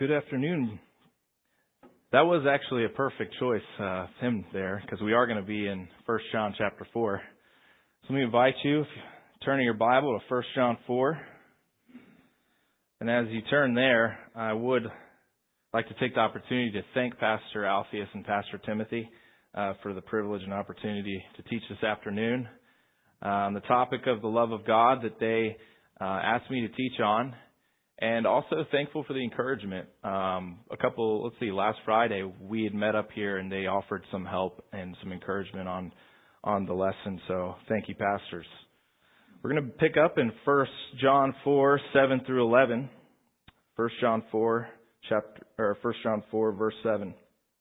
Good afternoon. That was actually a perfect choice, hymn there, because we are going to be in 1 John chapter 4. So let me invite you, turning your Bible to 1 John 4. And as you turn there, I would like to take the opportunity to thank Pastor Alpheus and Pastor Timothy for the privilege and opportunity to teach this afternoon on the topic of the love of God that they asked me to teach on. And also thankful for the encouragement. Last Friday we had met up here and they offered some help and some encouragement on the lesson. So thank you, pastors. We're going to pick up in 1 John 4, 7 through 11. 1 John 4, verse 7.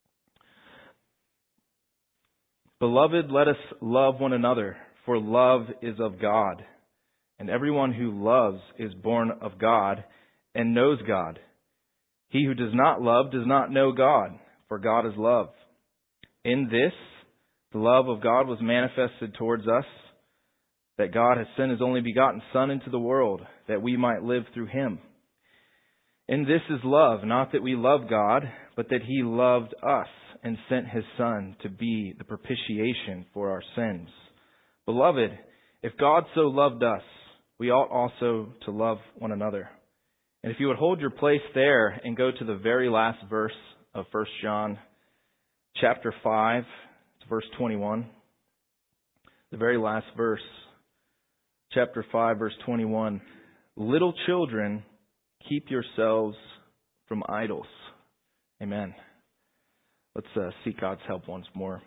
Beloved, let us love one another, for love is of God. And everyone who loves is born of God and knows God. He who does not love does not know God, for God is love. In this, the love of God was manifested towards us, that God has sent His only begotten Son into the world, that we might live through Him. In this is love, not that we love God, but that He loved us and sent His Son to be the propitiation for our sins. Beloved, if God so loved us, we ought also to love one another. And if you would hold your place there and go to the very last verse of 1 John chapter 5, verse 21. The very last verse, chapter 5, verse 21. Little children, keep yourselves from idols. Amen. Let's seek God's help once more.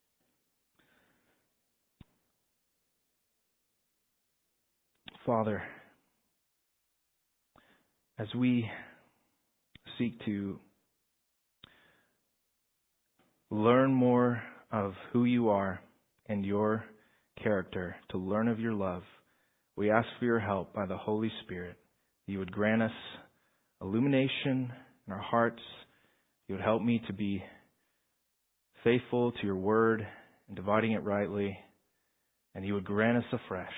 Father, as we seek to learn more of who you are and your character, to learn of your love, we ask for your help by the Holy Spirit. You would grant us illumination in our hearts. You would help me to be faithful to your word and dividing it rightly. And you would grant us afresh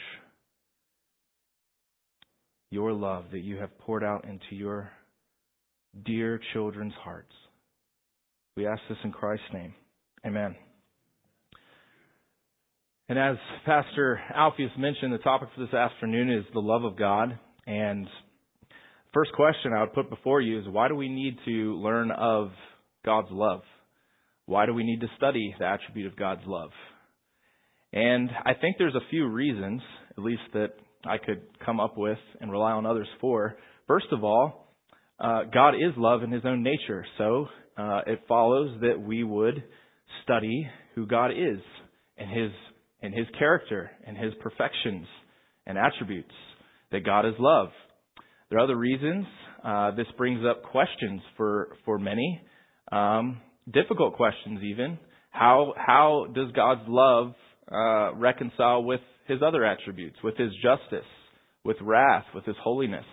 your love that you have poured out into your dear children's hearts. We ask this in Christ's name. Amen. And as Pastor Alpheus mentioned, the topic for this afternoon is the love of God. And first question I would put before you is, why do we need to learn of God's love? Why do we need to study the attribute of God's love? And I think there's a few reasons, at least that I could come up with and rely on others for. First of all, God is love in His own nature. So it follows that we would study who God is and His character and His perfections and attributes, that God is love. There are other reasons. This brings up questions for many, difficult questions even. How does God's love reconcile with His other attributes, with His justice, with wrath, with His holiness?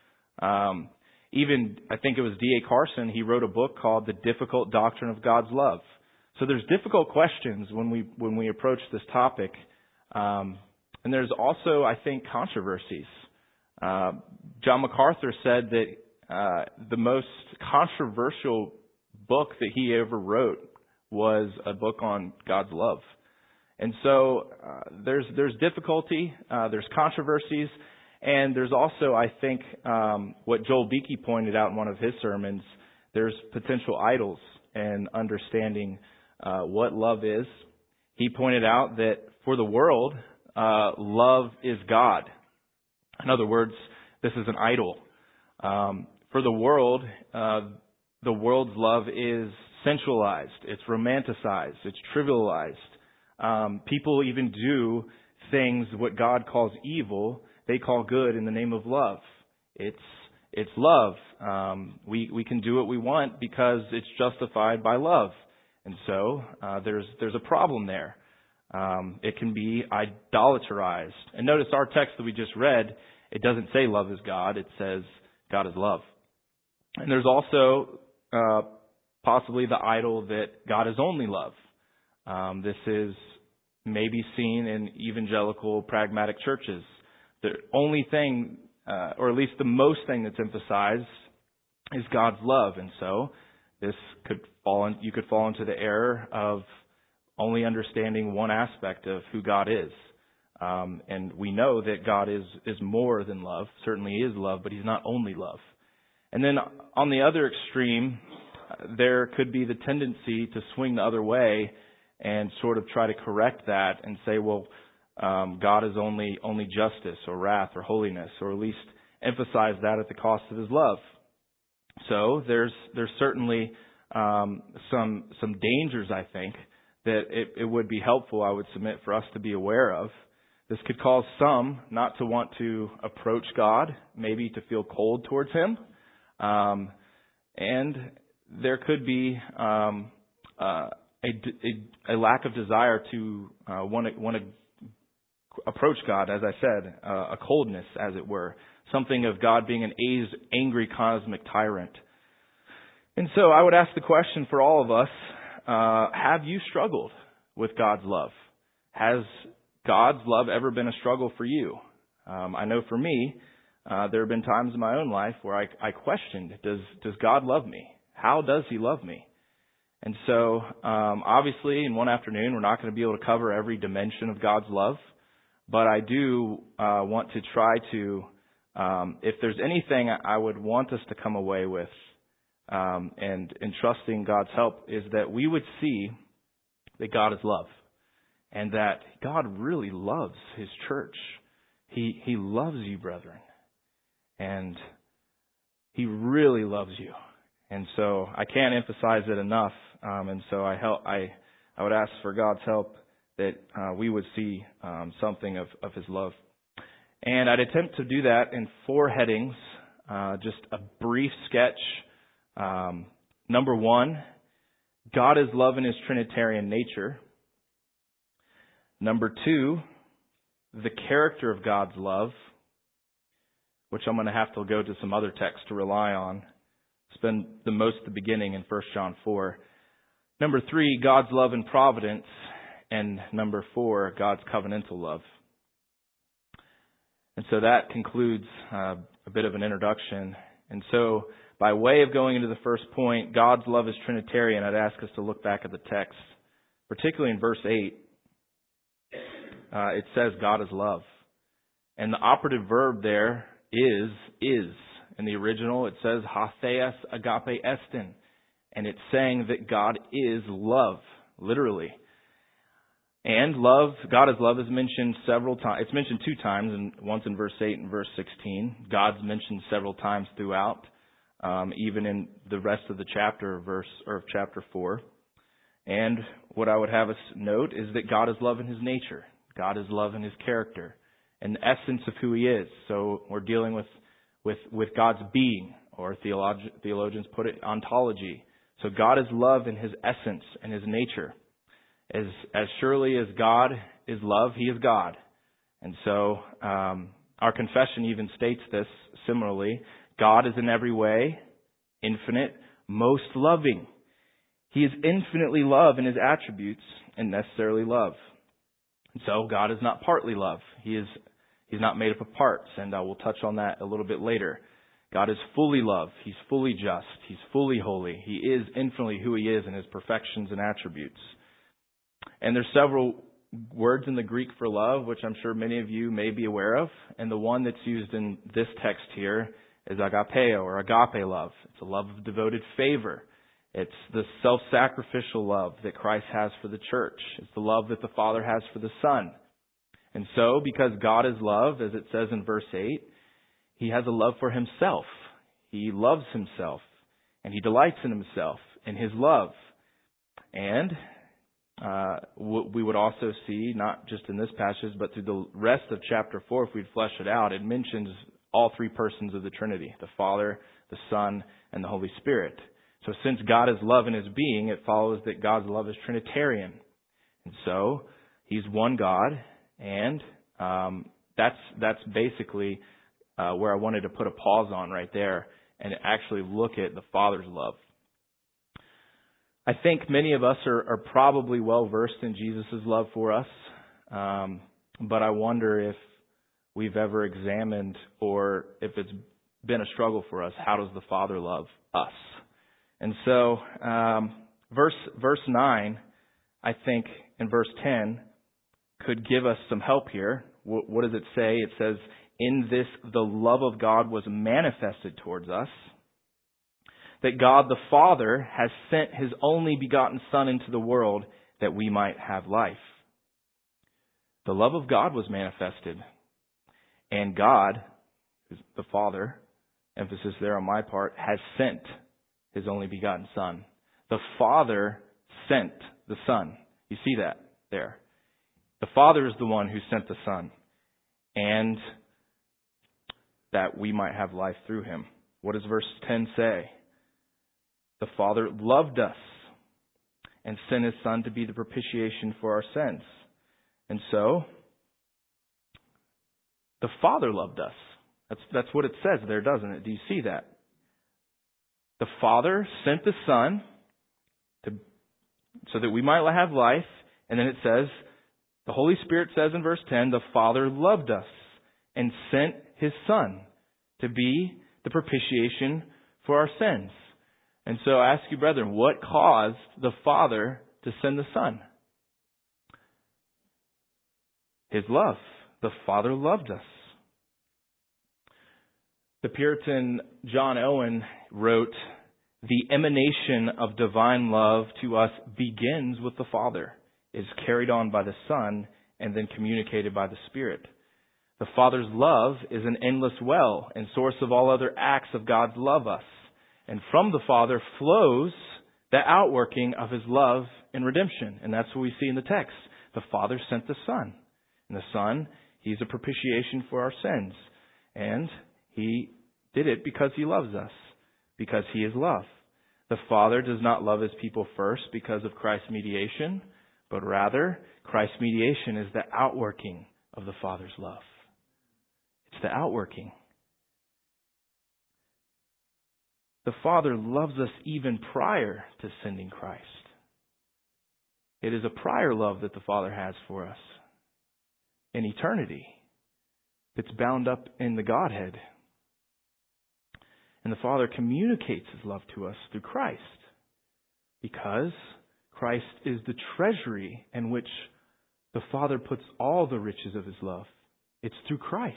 Even, I think it was D.A. Carson, he wrote a book called The Difficult Doctrine of God's Love. So there's difficult questions when we approach this topic. And there's also, I think, controversies. John MacArthur said that the most controversial book that he ever wrote was a book on God's love. And so there's difficulty, there's controversies, and there's also, I think, what Joel Beeke pointed out in one of his sermons, there's potential idols in understanding what love is. He pointed out that for the world, love is God. In other words, this is an idol. For the world's love is sensualized, it's romanticized, it's trivialized. People even do things what God calls evil, they call good in the name of love. It's love. We can do what we want because it's justified by love. And so there's a problem there. It can be idolaterized. And notice our text that we just read, it doesn't say love is God, it says God is love. And there's also possibly the idol that God is only love. This is maybe seen in evangelical pragmatic churches. The only thing, or at least the most thing that's emphasized is God's love. And so this you could fall into the error of only understanding one aspect of who God is. And we know that God is more than love. Certainly is love, but He's not only love. And then on the other extreme, there could be the tendency to swing the other way and sort of try to correct that and say, well, God is only justice or wrath or holiness, or at least emphasize that at the cost of His love. So there's certainly some dangers, I think, that it would be helpful, I would submit, for us to be aware of. This could cause some not to want to approach God, maybe to feel cold towards Him. And there could be a lack of desire to want to approach God, as I said, a coldness, as it were, something of God being an angry cosmic tyrant. And so I would ask the question for all of us, have you struggled with God's love? Has God's love ever been a struggle for you? I know for me, there have been times in my own life where I questioned, does God love me? How does He love me? And so, obviously, in one afternoon, we're not going to be able to cover every dimension of God's love. But I do want to try to, if there's anything I would want us to come away with, and in trusting God's help, is that we would see that God is love, and that God really loves His church. He loves you, brethren, and He really loves you. And so I can't emphasize it enough. And so I would ask for God's help that we would see something of His love. And I'd attempt to do that in 4 headings, just a brief sketch. Number 1, God is love in His Trinitarian nature. Number 2, the character of God's love, which I'm going to have to go to some other texts to rely on. Spend the most of the beginning in 1 John 4. Number 3, God's love and providence. And number 4, God's covenantal love. And so that concludes a bit of an introduction. And so by way of going into the first point, God's love is Trinitarian, I'd ask us to look back at the text, particularly in verse 8. It says God is love. And the operative verb there is. In the original, it says hatheas agape estin. And it's saying that God is love, literally. And love, God is love, is mentioned several times. It's mentioned 2 times, and once in verse 8 and verse 16. God's mentioned several times throughout, even in the rest of the chapter, of chapter 4. And what I would have us note is that God is love in His nature. God is love in His character, and the essence of who He is. So we're dealing with God's being, or theologians put it, ontology. So God is love in His essence and His nature. As surely as God is love, He is God. And so our confession even states this similarly. God is in every way infinite, most loving. He is infinitely love in His attributes and necessarily love. And so God is not partly love. He's not made up of parts, and we'll touch on that a little bit later. God is fully love. He's fully just. He's fully holy. He is infinitely who He is in His perfections and attributes. And there's several words in the Greek for love, which I'm sure many of you may be aware of. And the one that's used in this text here is agapeo, or agape love. It's a love of devoted favor. It's the self-sacrificial love that Christ has for the church. It's the love that the Father has for the Son. And so, because God is love, as it says in verse 8, He has a love for Himself. He loves Himself, and He delights in Himself, in His love. And we would also see, not just in this passage, but through the rest of chapter 4, if we'd flesh it out, it mentions all 3 persons of the Trinity, the Father, the Son, and the Holy Spirit. So since God is love in His being, it follows that God's love is Trinitarian. And so, He's one God, and that's basically where I wanted to put a pause on right there and actually look at the Father's love. I think many of us are probably well versed in Jesus' love for us, but I wonder if we've ever examined, or if it's been a struggle for us. How does the Father love us? And so, verse 9, I think, and verse 10 could give us some help here. What does it say? It says, in this the love of God was manifested towards us, that God the Father has sent His only begotten Son into the world that we might have life. The love of God was manifested. And God, the Father, emphasis there on my part, has sent His only begotten Son. The Father sent the Son. You see that there. The Father is the one who sent the Son. And that we might have life through Him. What does verse 10 say? The Father loved us and sent His Son to be the propitiation for our sins. And so, the Father loved us. That's what it says there, doesn't it? Do you see that? The Father sent the Son so that we might have life. And then it says, the Holy Spirit says in verse 10, the Father loved us and sent His Son to be the propitiation for our sins. And so I ask you, brethren, what caused the Father to send the Son? His love. The Father loved us. The Puritan John Owen wrote, the emanation of divine love to us begins with the Father, is carried on by the Son, and then communicated by the Spirit. The Father's love is an endless well and source of all other acts of God's love us. And from the Father flows the outworking of His love in redemption. And that's what we see in the text. The Father sent the Son. And the Son, He's a propitiation for our sins. And He did it because He loves us. Because He is love. The Father does not love His people first because of Christ's mediation. But rather, Christ's mediation is the outworking of the Father's love. It's the outworking. The Father loves us even prior to sending Christ. It is a prior love that the Father has for us in eternity. It's bound up in the Godhead. And the Father communicates His love to us through Christ, because Christ is the treasury in which the Father puts all the riches of His love. It's through Christ.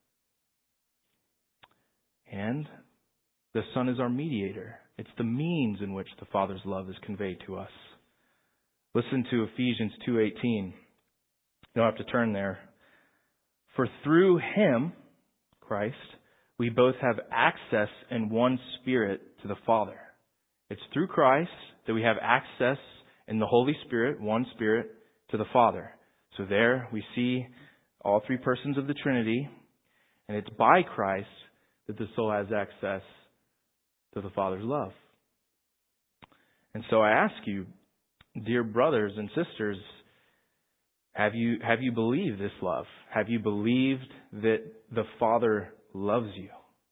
And the Son is our mediator. It's the means in which the Father's love is conveyed to us. Listen to Ephesians 2:18. You don't have to turn there. For through Him, Christ, we both have access in one Spirit to the Father. It's through Christ that we have access in the Holy Spirit, one Spirit, to the Father. So there we see all three persons of the Trinity, and it's by Christ that the soul has access to the Father's love. And so I ask you, dear brothers and sisters, have you believed this love? Have you believed that the Father loves you?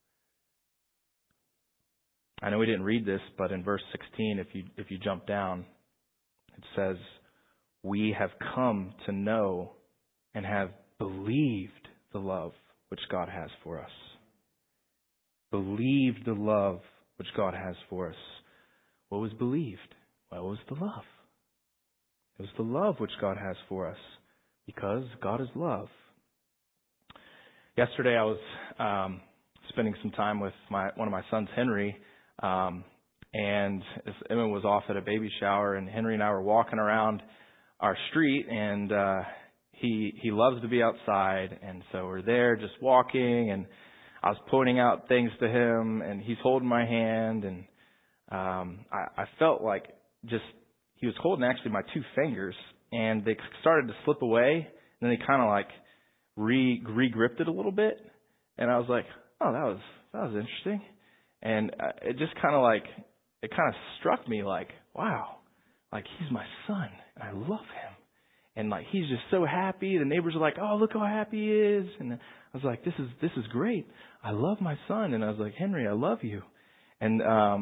I know we didn't read this, but in verse 16, if you jump down, it says, we have come to know and have believed the love which God has for us. Believed the love which God has for us. What was believed? Well, it was the love. It was the love which God has for us, because God is love. Yesterday I was spending some time with one of my sons, Henry, and Emma was off at a baby shower, and Henry and I were walking around our street, and he loves to be outside, and so we're there just walking, and I was pointing out things to him, and he's holding my hand, and I felt like just he was holding actually my two fingers, and they started to slip away, and then they kind of like re-gripped it a little bit, and I was like, oh, that was interesting, and it just kind of struck me like, wow, like he's my son, and I love him. And like he's just so happy. The neighbors are like, "Oh, look how happy he is!" And I was like, "This is great. I love my son." And I was like, "Henry, I love you." And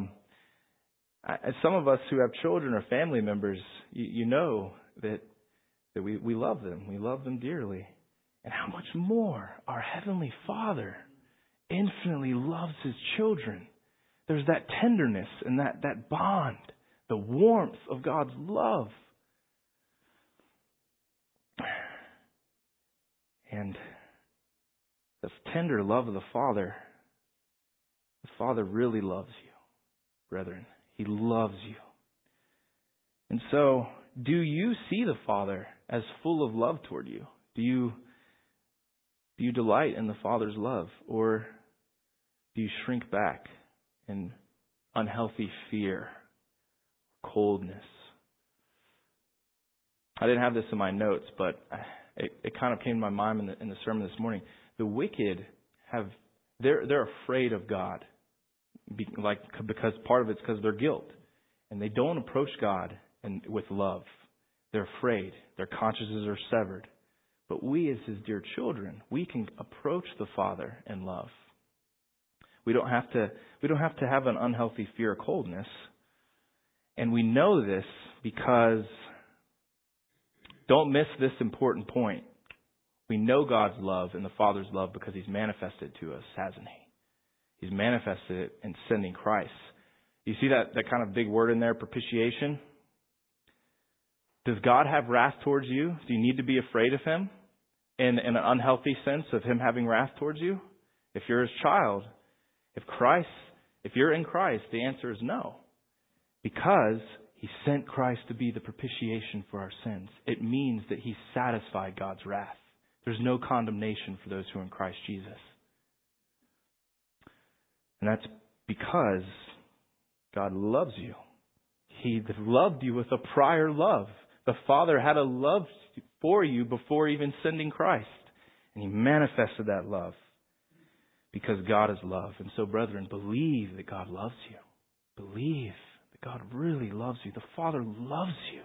some of us who have children or family members, you know that we love them. We love them dearly. And how much more our Heavenly Father infinitely loves His children. There's that tenderness and that bond, the warmth of God's love. And the tender love of the Father really loves you, brethren. He loves you. And so, do you see the Father as full of love toward you? Do you delight in the Father's love? Or do you shrink back in unhealthy fear, coldness? I didn't have this in my notes, but it kind of came to my mind in the sermon this morning. The wicked they're afraid of God, because part of it's because of their guilt, and they don't approach God with love. They're afraid. Their consciences are severed. But we, as His dear children, we can approach the Father in love. We don't have to have an unhealthy fear or coldness, and we know this because, don't miss this important point. We know God's love and the Father's love because He's manifested it to us, hasn't He? He's manifested it in sending Christ. You see that kind of big word in there, propitiation? Does God have wrath towards you? Do you need to be afraid of Him in an unhealthy sense of Him having wrath towards you? If you're His child, if you're in Christ, the answer is no. Because He sent Christ to be the propitiation for our sins. It means that He satisfied God's wrath. There's no condemnation for those who are in Christ Jesus. And that's because God loves you. He loved you with a prior love. The Father had a love for you before even sending Christ. And He manifested that love because God is love. And so, brethren, believe that God loves you. Believe that God really loves you. The Father loves you.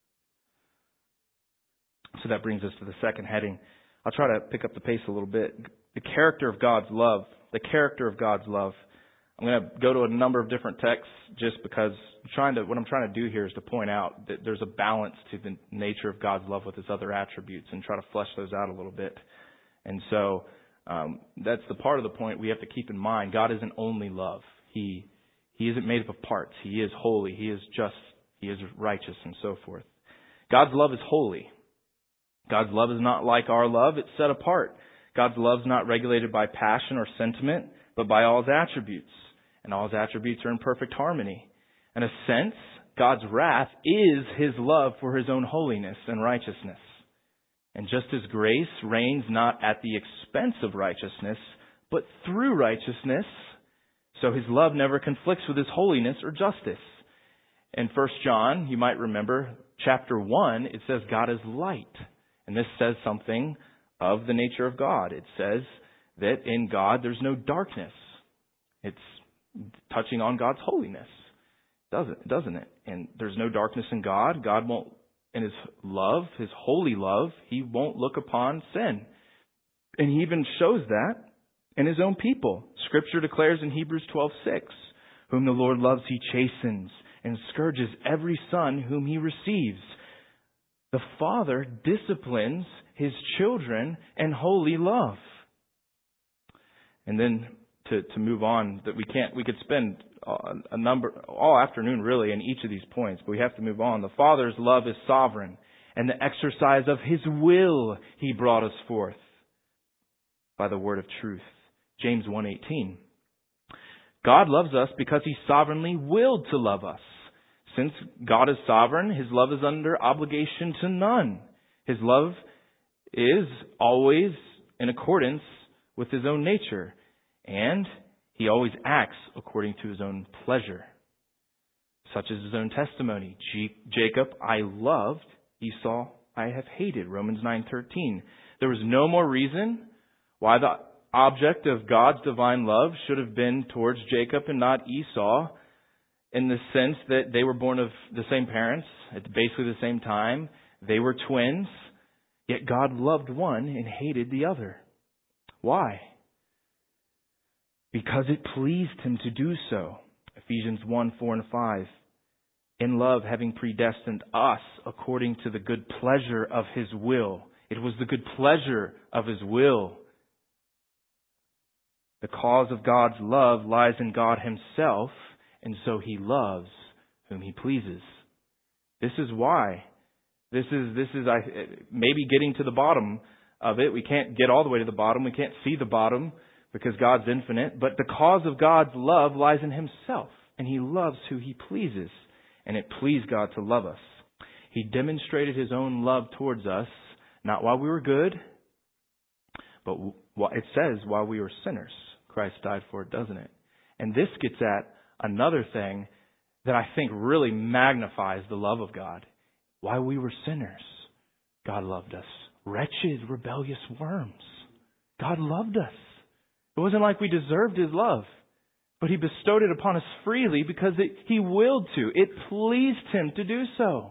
So that brings us to the second heading. I'll try to pick up the pace a little bit. The character of God's love. The character of God's love. I'm going to go to a number of different texts just because what I'm trying to do here is to point out that there's a balance to the nature of God's love with His other attributes and try to flesh those out a little bit. And so that's the part of the point we have to keep in mind. God isn't only love. He isn't made up of parts. He is holy. He is just. He is righteous and so forth. God's love is holy. God's love is not like our love. It's set apart. God's love is not regulated by passion or sentiment, but by all His attributes. And all His attributes are in perfect harmony. In a sense, God's wrath is His love for His own holiness and righteousness. And just as grace reigns not at the expense of righteousness, but through righteousness, so His love never conflicts with His holiness or justice. In 1 John, you might remember, chapter 1, it says God is light. And this says something of the nature of God. It says that in God there's no darkness. It's touching on God's holiness, doesn't it? And there's no darkness in God. God won't, in His love, His holy love, He won't look upon sin. And He even shows that in His own people. Scripture declares in Hebrews 12:6, whom the Lord loves He chastens and scourges every son whom He receives. The Father disciplines His children in holy love. And then to move on, that we could spend all afternoon really in each of these points, but we have to move on. The Father's love is sovereign, and the exercise of His will He brought us forth by the word of truth. James 1:18. God loves us because He sovereignly willed to love us. Since God is sovereign, His love is under obligation to none. His love is always in accordance with His own nature. And He always acts according to His own pleasure. Such as His own testimony. Jacob I loved, Esau I have hated. Romans 9:13. There was no more reason why the object of God's divine love should have been towards Jacob and not Esau, in the sense that they were born of the same parents at basically the same time. They were twins, yet God loved one and hated the other. Why? Because it pleased Him to do so. Ephesians 1:4-5. In love, having predestined us according to the good pleasure of His will. It was the good pleasure of His will The cause of God's love lies in God Himself, and so He loves whom He pleases. This is why. This is maybe getting to the bottom of it. We can't get all the way to the bottom. We can't see the bottom because God's infinite. But the cause of God's love lies in Himself, and He loves who He pleases. And it pleased God to love us. He demonstrated His own love towards us, not while we were good, but it says while we were sinners. Christ died for it, doesn't it? And this gets at another thing that I think really magnifies the love of God. While we were sinners, God loved us. Wretched, rebellious worms. God loved us. It wasn't like we deserved His love, but He bestowed it upon us freely because He willed to. It pleased Him to do so.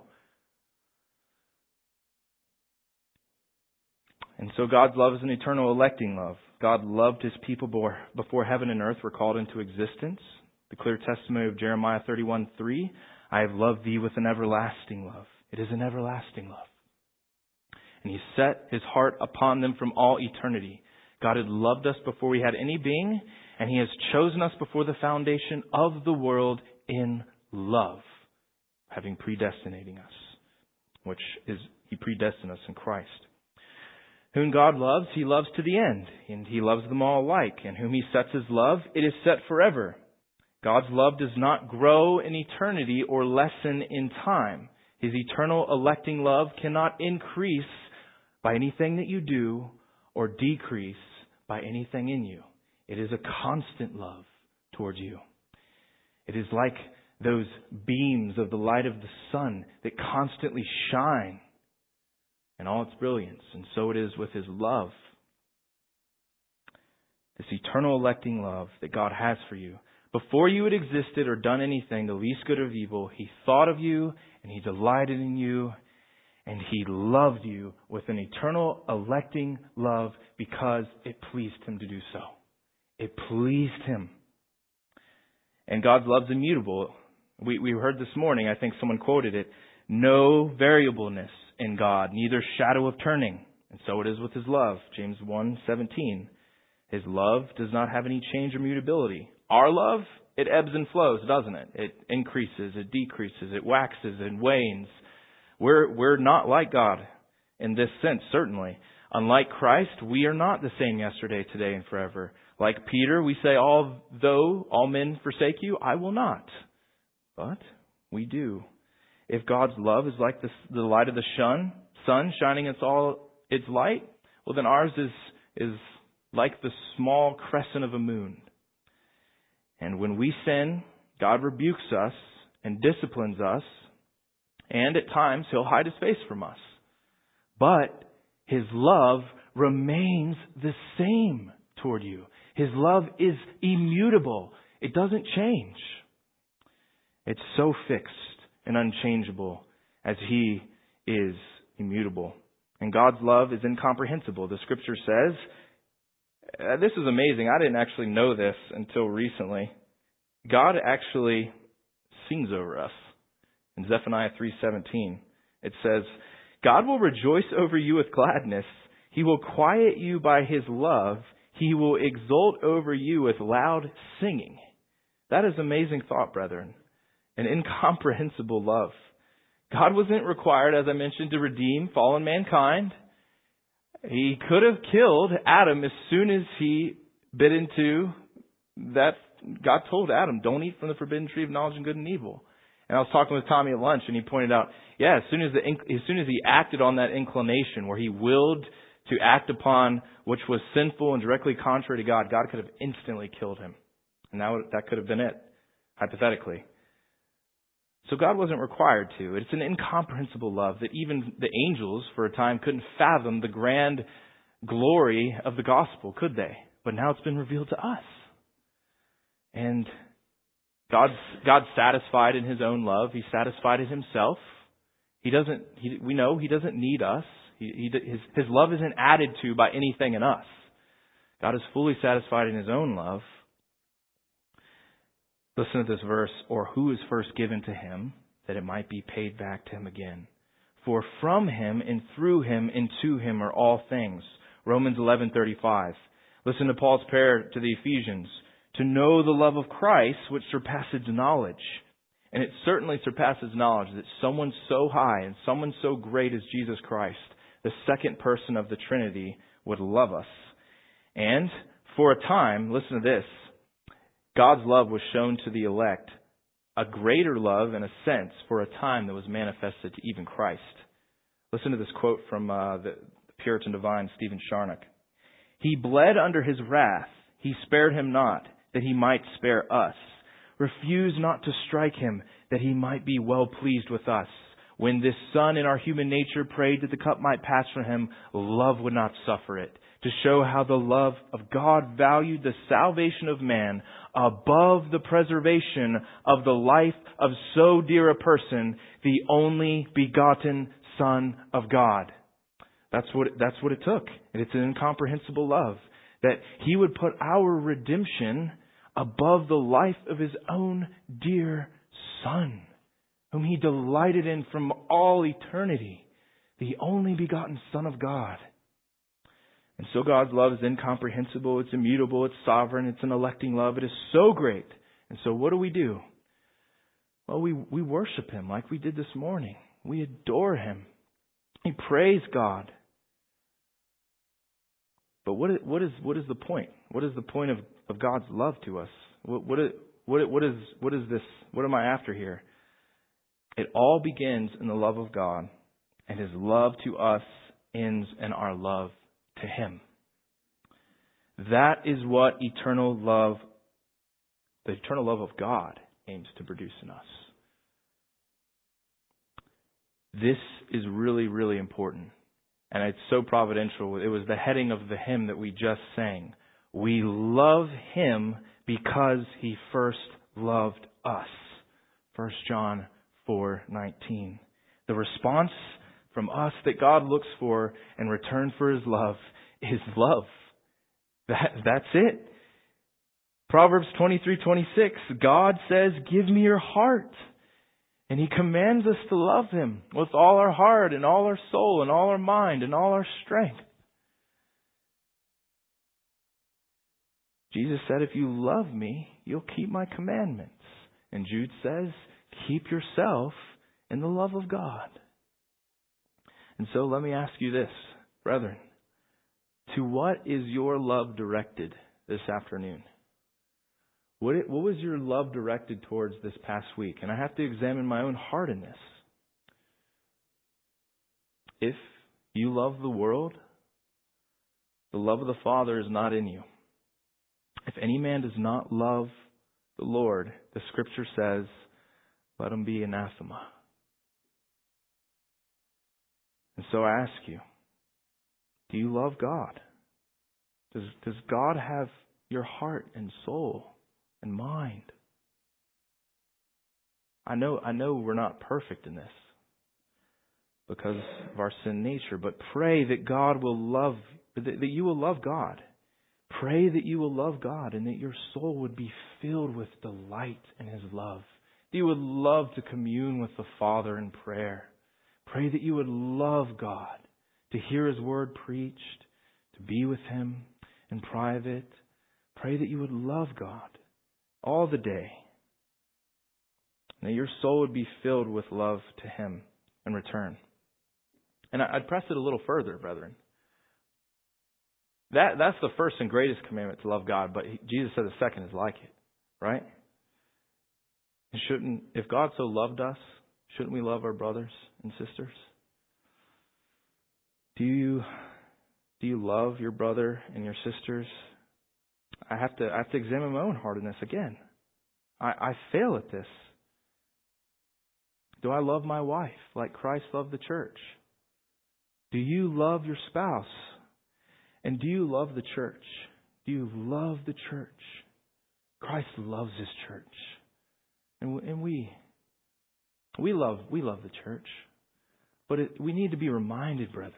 And so God's love is an eternal electing love. God loved His people before heaven and earth were called into existence. The clear testimony of Jeremiah 31:3, I have loved thee with an everlasting love. It is an everlasting love. And He set His heart upon them from all eternity. God had loved us before we had any being, and He has chosen us before the foundation of the world in love, having predestinating us, which is He predestined us in Christ. Whom God loves, He loves to the end, and He loves them all alike. And whom He sets His love, it is set forever. God's love does not grow in eternity or lessen in time. His eternal electing love cannot increase by anything that you do or decrease by anything in you. It is a constant love towards you. It is like those beams of the light of the sun that constantly shine in all its brilliance. And so it is with His love. This eternal electing love that God has for you. Before you had existed or done anything, the least good or evil, He thought of you and He delighted in you and He loved you with an eternal electing love because it pleased Him to do so. It pleased Him. And God's love is immutable. We heard this morning, I think someone quoted it, no variableness in God, neither shadow of turning. And so it is with His love. James 1:17. His love does not have any change or mutability. Our love, it ebbs and flows, doesn't it? It increases, it decreases, it waxes and wanes. We're not like God in this sense, certainly. Unlike Christ, we are not the same yesterday, today, and forever. Like Peter, we say, although all men forsake you, I will not. But we do. If God's love is like the light of the sun shining its light, well then ours is like the small crescent of a moon. And when we sin, God rebukes us and disciplines us, and at times He'll hide His face from us. But His love remains the same toward you. His love is immutable. It doesn't change. It's so fixed and unchangeable as He is immutable. And God's love is incomprehensible. The Scripture says, this is amazing. I didn't actually know this until recently. God actually sings over us. In Zephaniah 3:17, it says, God will rejoice over you with gladness. He will quiet you by His love. He will exult over you with loud singing. That is amazing thought, brethren. An incomprehensible love. God wasn't required, as I mentioned, to redeem fallen mankind. He could have killed Adam as soon as he bit into that. God told Adam, don't eat from the forbidden tree of knowledge of good and evil. And I was talking with Tommy at lunch, and he pointed out, as soon as he acted on that inclination where he willed to act upon which was sinful and directly contrary to God, God could have instantly killed him. And that could have been it, hypothetically. So God wasn't required to. It's an incomprehensible love that even the angels for a time couldn't fathom the grand glory of the gospel, could they? But now it's been revealed to us. And God's satisfied in His own love. He's satisfied in Himself. We know He doesn't need us. His love isn't added to by anything in us. God is fully satisfied in His own love. Listen to this verse, or who is first given to Him, that it might be paid back to Him again. For from Him and through Him and to Him are all things. Romans 11:35. Listen to Paul's prayer to the Ephesians. To know the love of Christ, which surpasses knowledge. And it certainly surpasses knowledge that someone so high and someone so great as Jesus Christ, the second person of the Trinity, would love us. And for a time, listen to this, God's love was shown to the elect, a greater love in a sense for a time that was manifested to even Christ. Listen to this quote from the Puritan divine Stephen Charnock. He bled under his wrath. He spared him not, that he might spare us. Refuse not to strike him, that he might be well pleased with us. When this Son in our human nature prayed that the cup might pass from him, love would not suffer it. To show how the love of God valued the salvation of man above the preservation of the life of so dear a person, the only begotten Son of God. That's what it took. And it's an incomprehensible love. That He would put our redemption above the life of His own dear Son, whom He delighted in from all eternity, the only begotten Son of God. And so God's love is incomprehensible, it's immutable, it's sovereign, it's an electing love. It is so great. And so what do? Well, we worship Him like we did this morning. We adore Him. We praise God. But what is the point? What is the point of God's love to us? What is this? What am I after here? It all begins in the love of God, and His love to us ends in our love to Him. That is what the eternal love of God aims to produce in us. This is really, really important. And it's so providential. It was the heading of the hymn that we just sang. We love Him because He first loved us. 1 John 4:19. The response from us that God looks for in return for His love is love. That's it. Proverbs 23:26. God says, "Give me your heart." And He commands us to love Him with all our heart and all our soul and all our mind and all our strength. Jesus said, "If you love me, you'll keep my commandments." And Jude says, "Keep yourself in the love of God." And so let me ask you this, brethren. To what is your love directed this afternoon? What was your love directed towards this past week? And I have to examine my own heart in this. If you love the world, the love of the Father is not in you. If any man does not love the Lord, the Scripture says, let him be anathema. And so I ask you, do you love God? Does God have your heart and soul and mind? I know we're not perfect in this because of our sin nature, but pray that that you will love God. Pray that you will love God and that your soul would be filled with delight in His love. That you would love to commune with the Father in prayer. Pray that you would love God, to hear His word preached, to be with Him in private. Pray that you would love God all the day. And that your soul would be filled with love to Him in return. And I'd press it a little further, brethren. That's the first and greatest commandment, to love God. But Jesus said the second is like it. Right? And if God so loved us, shouldn't we love our brothers and sisters? Do you love your brother and your sisters? I have to examine my own heart in this again. I fail at this. Do I love my wife like Christ loved the church? Do you love your spouse? And do you love the church? Do you love the church? Christ loves His church. And we love the church. But we need to be reminded, brethren.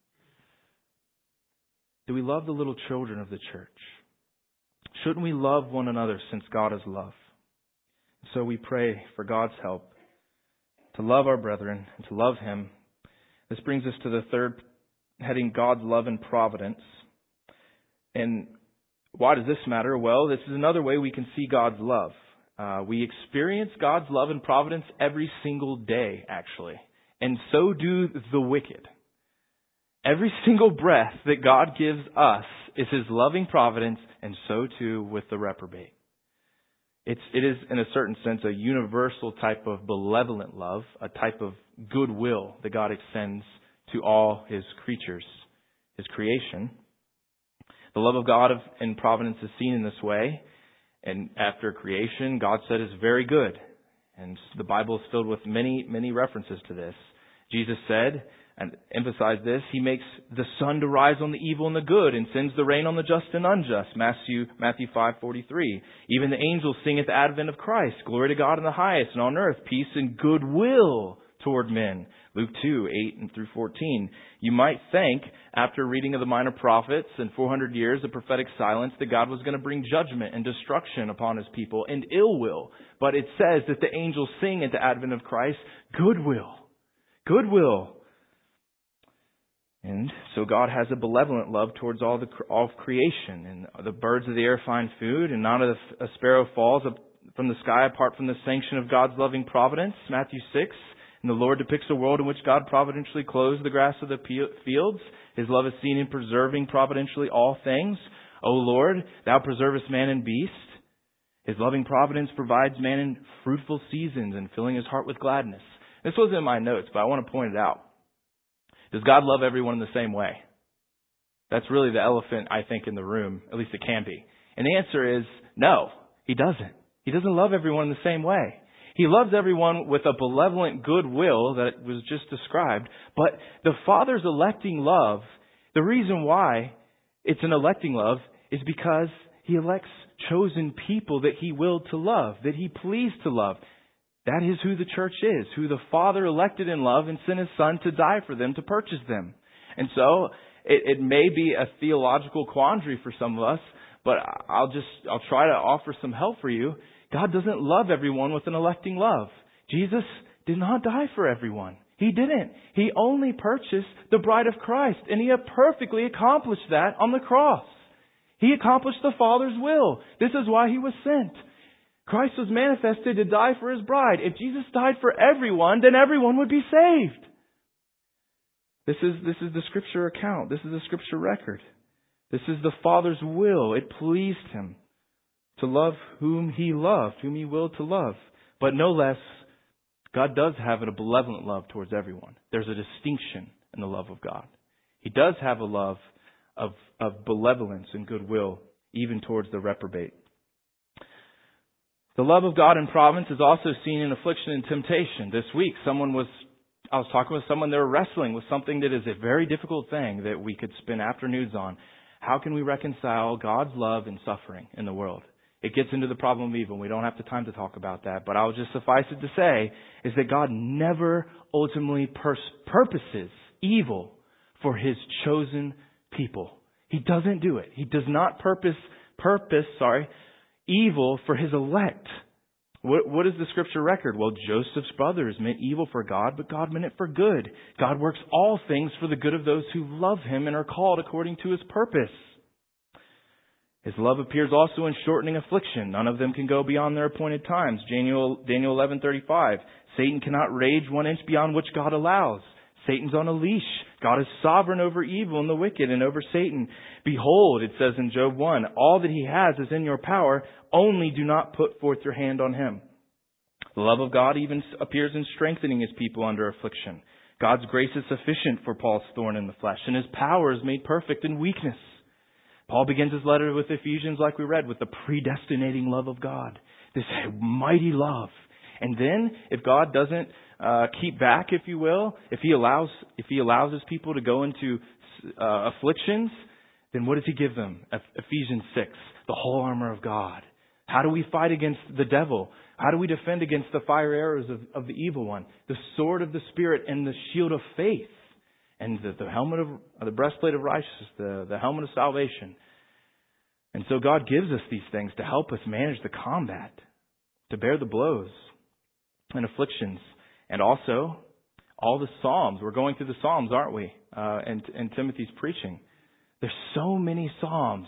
Do we love the little children of the church? Shouldn't we love one another since God is love? So we pray for God's help to love our brethren and to love Him. This brings us to the third heading, God's love and providence. And Why does this matter? Well, this is another way we can see God's love. We experience God's love and providence every single day, actually. And so do the wicked. Every single breath that God gives us is His loving providence, and so too with the reprobate. It is, in a certain sense, a universal type of benevolent love, a type of goodwill that God extends to all His creatures, His creation. The love of God in providence is seen in this way. And after creation, God said it's very good. And the Bible is filled with many, many references to this. Jesus said, and emphasized this, He makes the sun to rise on the evil and the good and sends the rain on the just and unjust. Matthew 5:43. Even the angels sing at the advent of Christ. Glory to God in the highest, and on earth peace and goodwill toward men. Luke 2:8-14. You might think, after reading of the minor prophets and 400 years of prophetic silence, that God was going to bring judgment and destruction upon His people and ill will. But it says that the angels sing at the advent of Christ goodwill. Goodwill. And so God has a benevolent love towards all of creation. And the birds of the air find food, and not a sparrow falls from the sky apart from the sanction of God's loving providence. Matthew 6. And the Lord depicts a world in which God providentially clothes the grass of the fields. His love is seen in preserving providentially all things. O Lord, Thou preservest man and beast. His loving providence provides man in fruitful seasons and filling his heart with gladness. This wasn't in my notes, but I want to point it out. Does God love everyone in the same way? That's really the elephant, I think, in the room. At least it can be. And the answer is no, He doesn't. He doesn't love everyone in the same way. He loves everyone with a benevolent goodwill that was just described. But the Father's electing love, the reason why it's an electing love is because He elects chosen people that He willed to love, that He pleased to love. That is who the church is, who the Father elected in love and sent His Son to die for them, to purchase them. And so it may be a theological quandary for some of us, but I'll try to offer some help for you. God doesn't love everyone with an electing love. Jesus did not die for everyone. He didn't. He only purchased the bride of Christ, and He had perfectly accomplished that on the cross. He accomplished the Father's will. This is why He was sent. Christ was manifested to die for His bride. If Jesus died for everyone, then everyone would be saved. This is the Scripture account. This is the Scripture record. This is the Father's will. It pleased Him to love whom He loved, whom He willed to love. But no less, God does have a benevolent love towards everyone. There's a distinction in the love of God. He does have a love of benevolence and goodwill, even towards the reprobate. The love of God in providence is also seen in affliction and temptation. This week, I was talking with someone, they were wrestling with something that is a very difficult thing that we could spend afternoons on. How can we reconcile God's love and suffering in the world? It gets into the problem of evil. We don't have the time to talk about that, but I'll just suffice it to say is that God never ultimately purposes evil for His chosen people. He doesn't do it. He does not purpose evil for His elect. What is the Scripture record? Well, Joseph's brothers meant evil for God, but God meant it for good. God works all things for the good of those who love Him and are called according to His purpose. His love appears also in shortening affliction. None of them can go beyond their appointed times. Daniel 11:35. Satan cannot rage 1 inch beyond which God allows. Satan's on a leash. God is sovereign over evil and the wicked and over Satan. Behold, it says in Job 1, all that he has is in your power. Only do not put forth your hand on him. The love of God even appears in strengthening His people under affliction. God's grace is sufficient for Paul's thorn in the flesh, and His power is made perfect in weakness. Paul begins his letter with Ephesians, like we read, with the predestinating love of God. This mighty love. And then, if God doesn't keep back, if you will, if He allows His people to go into afflictions, then what does He give them? Ephesians 6, the whole armor of God. How do we fight against the devil? How do we defend against the fire arrows of the evil one? The sword of the Spirit and the shield of faith. And the helmet of the breastplate of righteousness, the helmet of salvation. And so God gives us these things to help us manage the combat, to bear the blows and afflictions. And also, all the Psalms. We're going through the Psalms, aren't we? And Timothy's preaching. There's so many Psalms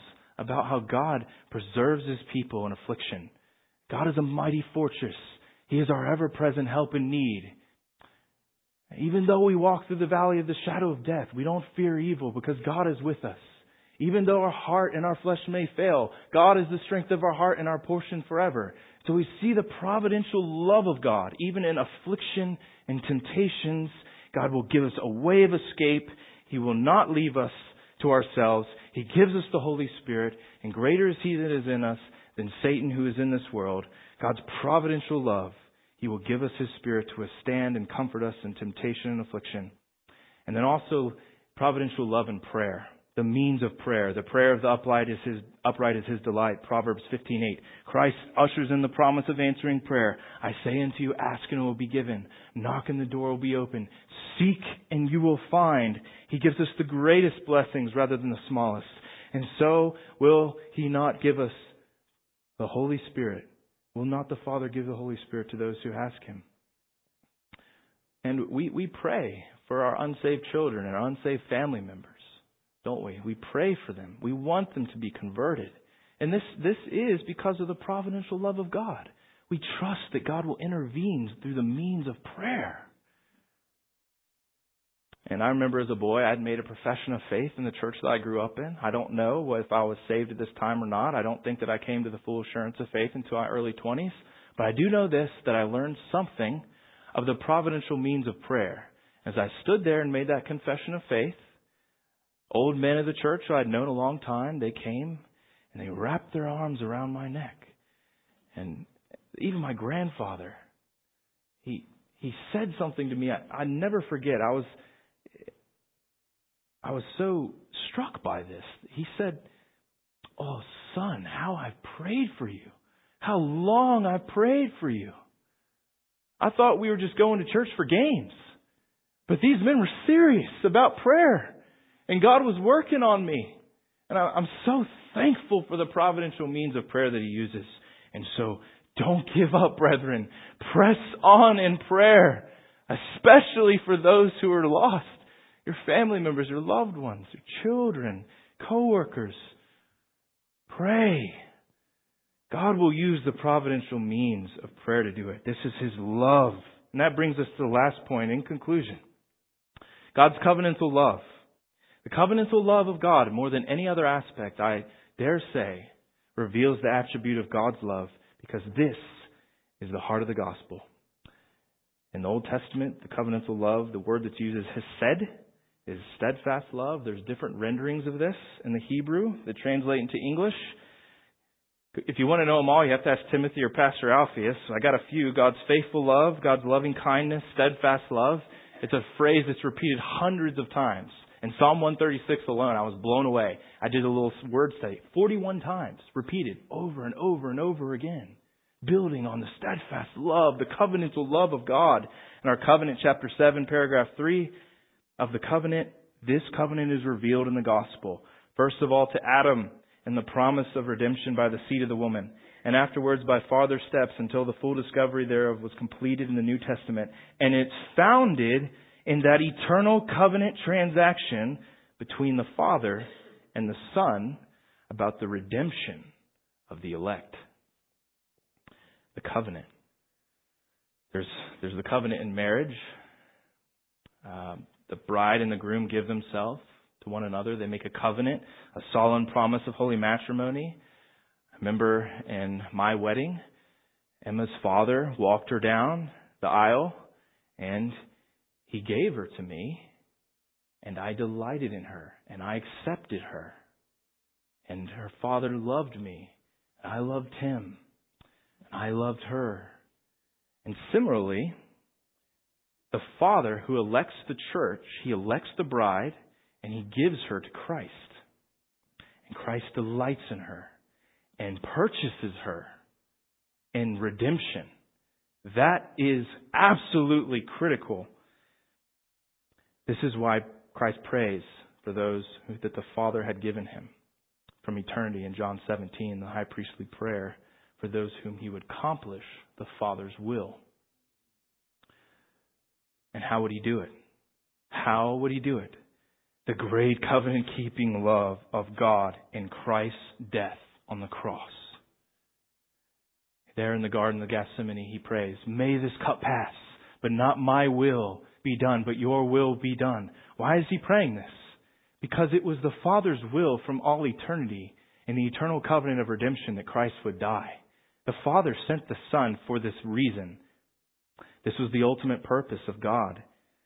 about how God preserves His people in affliction. God is a mighty fortress. He is our ever-present help in need. Even though we walk through the valley of the shadow of death, we don't fear evil because God is with us. Even though our heart and our flesh may fail, God is the strength of our heart and our portion forever. So we see the providential love of God. Even in affliction and temptations, God will give us a way of escape. He will not leave us to ourselves. He gives us the Holy Spirit, and greater is He that is in us than Satan who is in this world. God's providential love. He will give us His Spirit to withstand and comfort us in temptation and affliction. And then also providential love and prayer. The means of prayer. The prayer of the upright is His delight. Proverbs 15:8. Christ ushers in the promise of answering prayer. I say unto you, ask and it will be given. Knock and the door will be open. Seek and you will find. He gives us the greatest blessings rather than the smallest. And so will He not give us the Holy Spirit? Will not the Father give the Holy Spirit to those who ask Him? And we pray for our unsaved children and our unsaved family members, don't we? We pray for them. We want them to be converted. And this is because of the providential love of God. We trust that God will intervene through the means of prayer. And I remember as a boy, I'd made a profession of faith in the church that I grew up in. I don't know if I was saved at this time or not. I don't think that I came to the full assurance of faith until my early 20s. But I do know this, that I learned something of the providential means of prayer. As I stood there and made that confession of faith, old men of the church who I'd known a long time, they came and they wrapped their arms around my neck. And even my grandfather, he said something to me I never forget. I was so struck by this. He said, "Oh, son, how I've prayed for you. How long I've prayed for you. I thought we were just going to church for games. But these men were serious about prayer. And God was working on me. And I'm so thankful for the providential means of prayer that He uses. And so don't give up, brethren. Press on in prayer, especially for those who are lost. Your family members, your loved ones, your children, co-workers. Pray. God will use the providential means of prayer to do it. This is His love. And that brings us to the last point in conclusion. God's covenantal love. The covenantal love of God, more than any other aspect, I dare say, reveals the attribute of God's love, because this is the heart of the gospel. In the Old Testament, the covenantal love, the word that's used is hesed, is steadfast love. There's different renderings of this in the Hebrew that translate into English. If you want to know them all, you have to ask Timothy or Pastor Alpheus. I got a few. God's faithful love, God's loving kindness, steadfast love. It's a phrase that's repeated hundreds of times. In Psalm 136 alone, I was blown away. I did a little word study. 41 times, repeated over and over and over again. Building on the steadfast love, the covenantal love of God. In our covenant, chapter 7, paragraph 3 of the covenant, this covenant is revealed in the gospel. First of all, to Adam and the promise of redemption by the seed of the woman, and afterwards by farther steps until the full discovery thereof was completed in the New Testament. And it's founded in that eternal covenant transaction between the Father and the Son about the redemption of the elect. The covenant. There's the covenant in marriage. The bride and the groom give themselves to one another. They make a covenant, a solemn promise of holy matrimony. I remember in my wedding, Emma's father walked her down the aisle and he gave her to me, and I delighted in her, and I accepted her. And her father loved me, and I loved him, and I loved her. And similarly, the Father who elects the church, He elects the bride, and He gives her to Christ. And Christ delights in her and purchases her in redemption. That is absolutely critical. This is why Christ prays for those that the Father had given Him from eternity in John 17, the high priestly prayer for those whom He would accomplish the Father's will. And how would He do it? How would He do it? The great covenant-keeping love of God in Christ's death on the cross. There in the Garden of Gethsemane, He prays, "May this cup pass, but not my will be done, but your will be done." Why is He praying this? Because it was the Father's will from all eternity in the eternal covenant of redemption that Christ would die. The Father sent the Son for this reason. This was the ultimate purpose of God.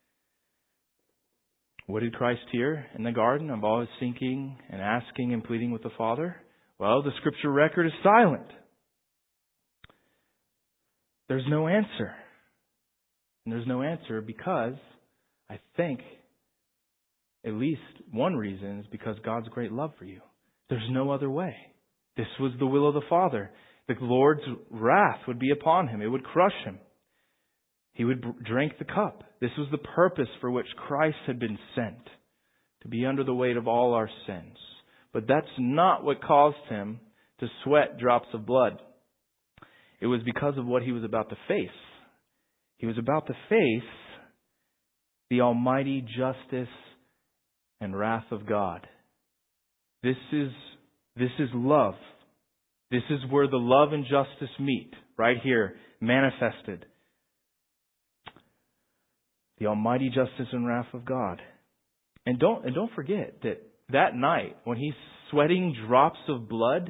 What did Christ hear in the garden of all His seeking and asking and pleading with the Father? Well, the Scripture record is silent. There's no answer. And there's no answer because I think at least one reason is because God's great love for you. There's no other way. This was the will of the Father. The Lord's wrath would be upon Him. It would crush Him. He would drink the cup. This was the purpose for which Christ had been sent, to be under the weight of all our sins. But that's not what caused Him to sweat drops of blood. It was because of what He was about to face. He was about to face the almighty justice and wrath of God. This is love. This is where the love and justice meet, right here, manifested. The almighty justice and wrath of God. And don't forget that night when He's sweating drops of blood,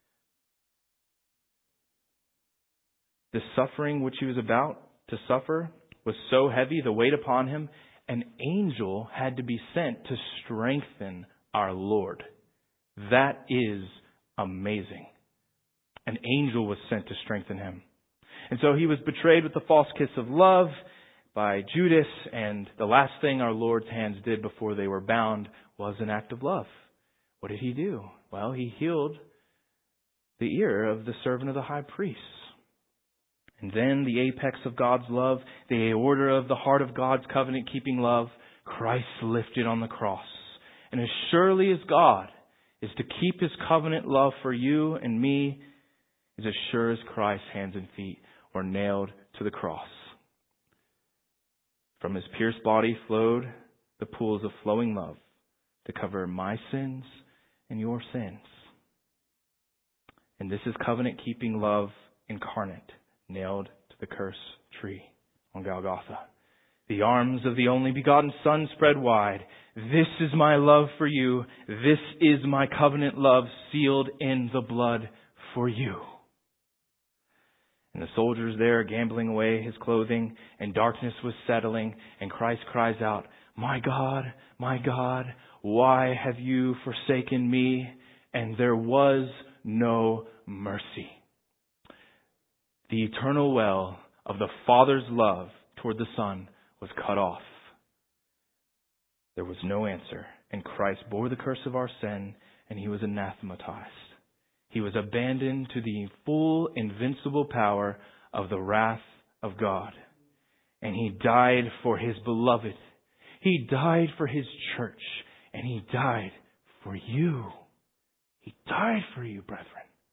the suffering which He was about to suffer was so heavy, the weight upon Him, an angel had to be sent to strengthen our Lord. That is amazing. An angel was sent to strengthen Him. And so He was betrayed with the false kiss of love by Judas, and the last thing our Lord's hands did before they were bound was an act of love. What did He do? Well, He healed the ear of the servant of the high priest. And then the apex of God's love, the aorta of the heart of God's covenant-keeping love, Christ lifted on the cross. And as surely as God is to keep His covenant love for you and me, is as sure as Christ's hands and feet were nailed to the cross. From His pierced body flowed the pools of flowing love to cover my sins and your sins. And this is covenant-keeping love incarnate, nailed to the cursed tree on Golgotha. The arms of the only begotten Son spread wide. This is my love for you. This is my covenant love sealed in the blood for you. And the soldiers there gambling away His clothing, and darkness was settling, and Christ cries out, my God, why have you forsaken me?" And there was no mercy. The eternal well of the Father's love toward the Son was cut off. There was no answer, and Christ bore the curse of our sin, and He was anathematized. He was abandoned to the full, invincible power of the wrath of God. And He died for His beloved. He died for His church. And He died for you. He died for you, brethren.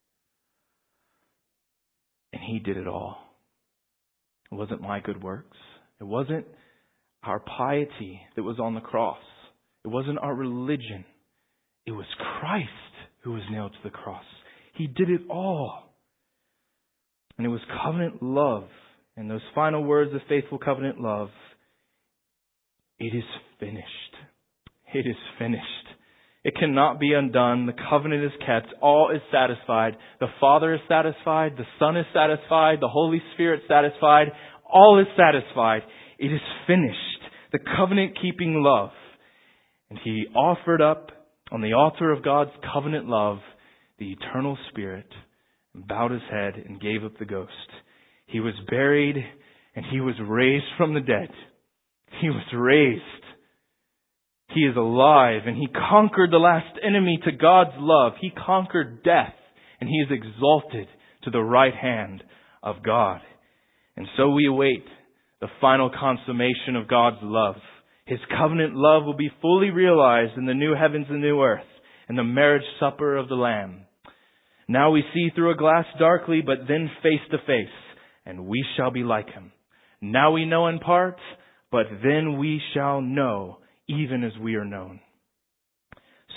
And He did it all. It wasn't my good works. It wasn't our piety that was on the cross. It wasn't our religion. It was Christ who was nailed to the cross. He did it all. And it was covenant love. And those final words of faithful covenant love, it is finished. It is finished. It cannot be undone. The covenant is kept. All is satisfied. The Father is satisfied. The Son is satisfied. The Holy Spirit is satisfied. All is satisfied. It is finished. The covenant-keeping love. And He offered up on the altar of God's covenant love the eternal Spirit, and bowed His head and gave up the ghost. He was buried and He was raised from the dead. He was raised. He is alive and He conquered the last enemy to God's love. He conquered death and He is exalted to the right hand of God. And so we await the final consummation of God's love. His covenant love will be fully realized in the new heavens and new earth and the marriage supper of the Lamb. Now we see through a glass darkly, but then face to face, and we shall be like Him. Now we know in part, but then we shall know, even as we are known.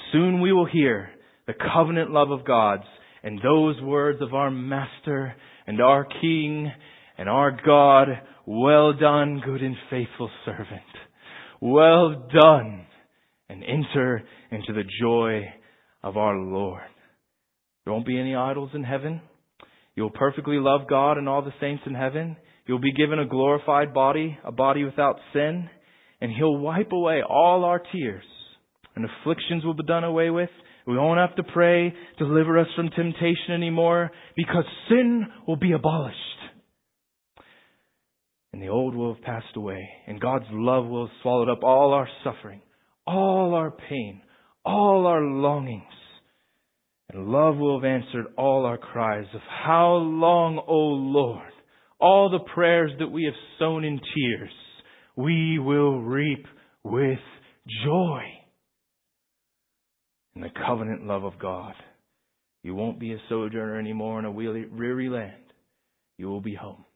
soon we will hear the covenant love of God's and those words of our Master and our King and our God, well done, good and faithful servant. Well done, and enter into the joy of our Lord. There won't be any idols in heaven. You'll perfectly love God and all the saints in heaven. You'll be given a glorified body, a body without sin, and He'll wipe away all our tears. And afflictions will be done away with. We won't have to pray, deliver us from temptation anymore, because sin will be abolished. And the old will have passed away, and God's love will have swallowed up all our suffering, all our pain, all our longings. And love will have answered all our cries of how long, O Lord? All the prayers that we have sown in tears, we will reap with joy. In the covenant love of God, you won't be a sojourner anymore in a weary land. You will be home.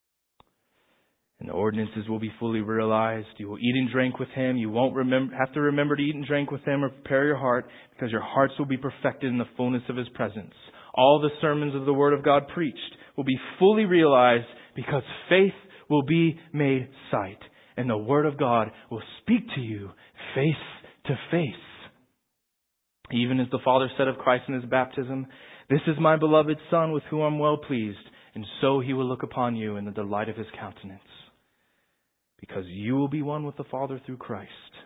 And the ordinances will be fully realized. You will eat and drink with Him. You won't have to remember to eat and drink with Him or prepare your heart, because your hearts will be perfected in the fullness of His presence. All the sermons of the Word of God preached will be fully realized, because faith will be made sight. And the Word of God will speak to you face to face. Even as the Father said of Christ in His baptism, "This is my beloved Son with whom I'm well pleased, and so He will look upon you in the delight of His countenance." Because you will be one with the Father through Christ,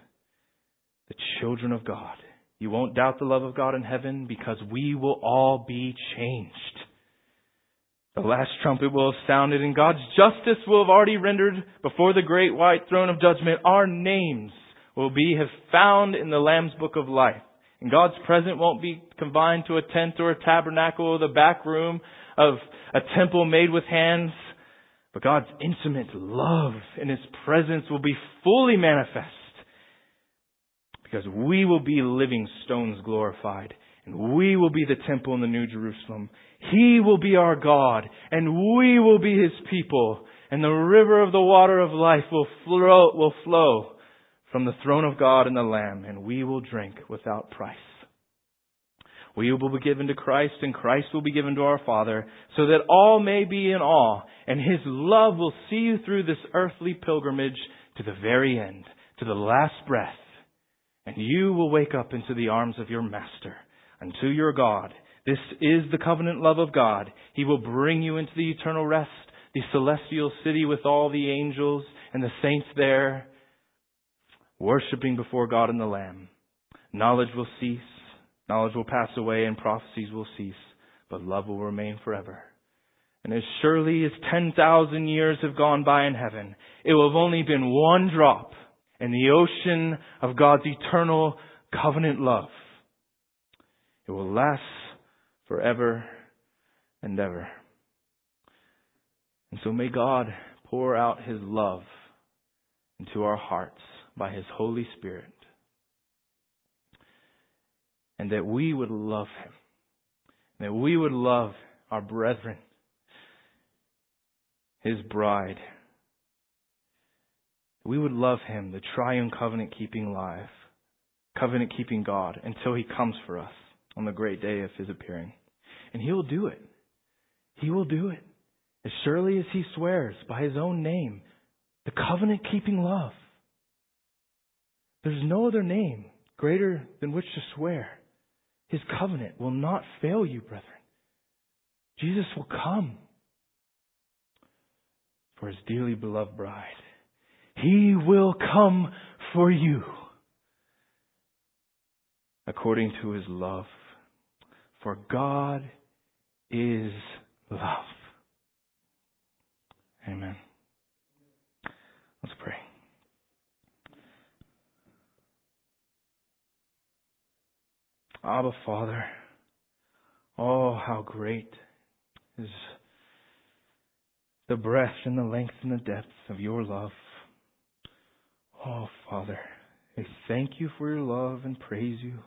the children of God. You won't doubt the love of God in heaven, because we will all be changed. The last trumpet will have sounded, and God's justice will have already rendered before the great white throne of judgment. Our names will have found in the Lamb's book of life. And God's presence won't be confined to a tent or a tabernacle or the back room of a temple made with hands. But God's intimate love in His presence will be fully manifest, because we will be living stones glorified, and we will be the temple in the New Jerusalem. He will be our God, and we will be His people, and the river of the water of life will flow from the throne of God and the Lamb, and we will drink without price. We will be given to Christ, and Christ will be given to our Father, so that all may be in awe, and His love will see you through this earthly pilgrimage to the very end, to the last breath. And you will wake up into the arms of your Master, unto your God. This is the covenant love of God. He will bring you into the eternal rest, the celestial city with all the angels and the saints there, worshiping before God and the Lamb. Knowledge will cease. Knowledge will pass away and prophecies will cease, but love will remain forever. And as surely as 10,000 years have gone by in heaven, it will have only been one drop in the ocean of God's eternal covenant love. It will last forever and ever. And so may God pour out His love into our hearts by His Holy Spirit, and that we would love Him, that we would love our brethren, His bride. We would love Him, the triune covenant-keeping life, covenant-keeping God, until He comes for us on the great day of His appearing. And He will do it. He will do it. As surely as He swears by His own name, the covenant-keeping love. There's no other name greater than which to swear. His covenant will not fail you, brethren. Jesus will come for His dearly beloved bride. He will come for you according to His love. For God is love. Amen. Let's pray. Abba, Father, oh, how great is the breadth and the length and the depth of your love. Oh, Father, I thank you for your love and praise you.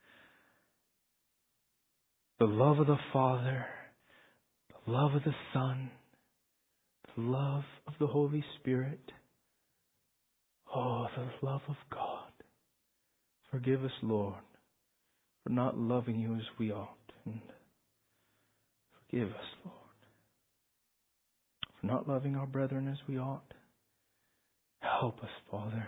The love of the Father, the love of the Son, the love of the Holy Spirit. Oh, the love of God. Forgive us, Lord, for not loving you as we ought. And forgive us, Lord, for not loving our brethren as we ought. Help us, Father.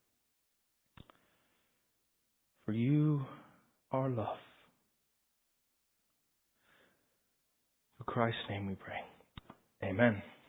For you are love. For Christ's name we pray. Amen.